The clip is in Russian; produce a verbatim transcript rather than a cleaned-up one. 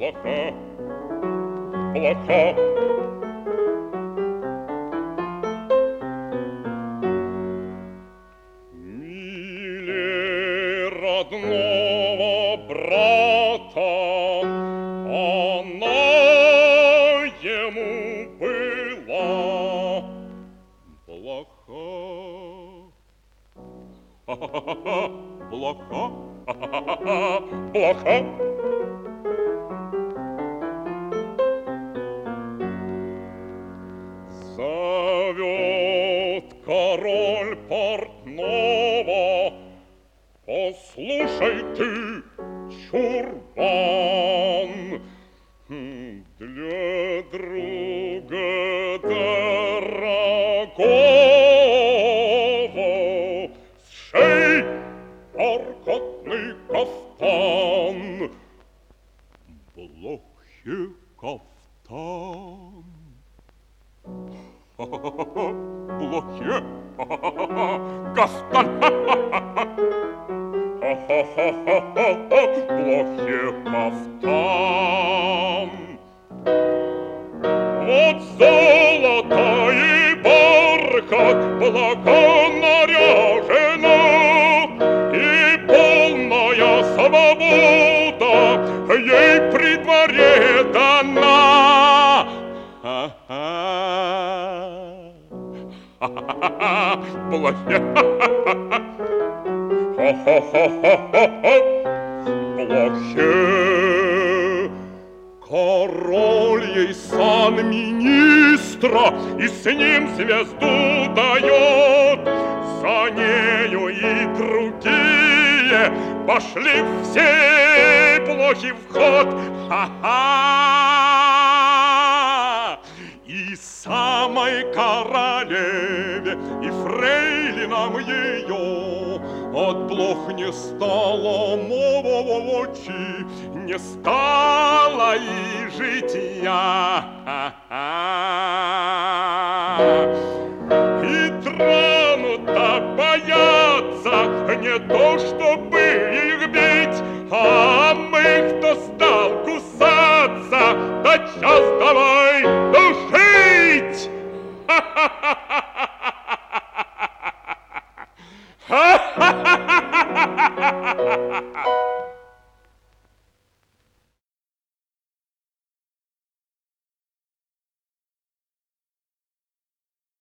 плохо, плохо. Милее родного брата она ему была плоха. Ха-ха-ха-ха, плоха, ха-ха-ха-ха, плоха. Зовет король портного: послушай ты, чурбан, для друга дорогого сшей бархатный кафтан. Блохе кафтан. Ха-ха-ха-ха, блохе, ха-ха-ха-ха, кафтан, ха-ха-ха-ха. Ха-ха-ха-ха-ха, блохе кафтан. Вот золото и бархат благонаряжено, и полная свобода ей при дворе дана. Ха-ха, ха-ха-ха, блохе, ха-ха-ха. Ха-ха-ха-ха-ха, блохе. Король ей сан министра и с ним звезду дает. За нею и другие пошли все блохи в ход. Ха-ха! И самой королеве, и фрейлинам ее от блох не стало мочи, не стало и жития. И трону-то боятся не то, чтобы их бить, а мы, кто стал кусаться, тотчас давай душить. Ha ha ha ha!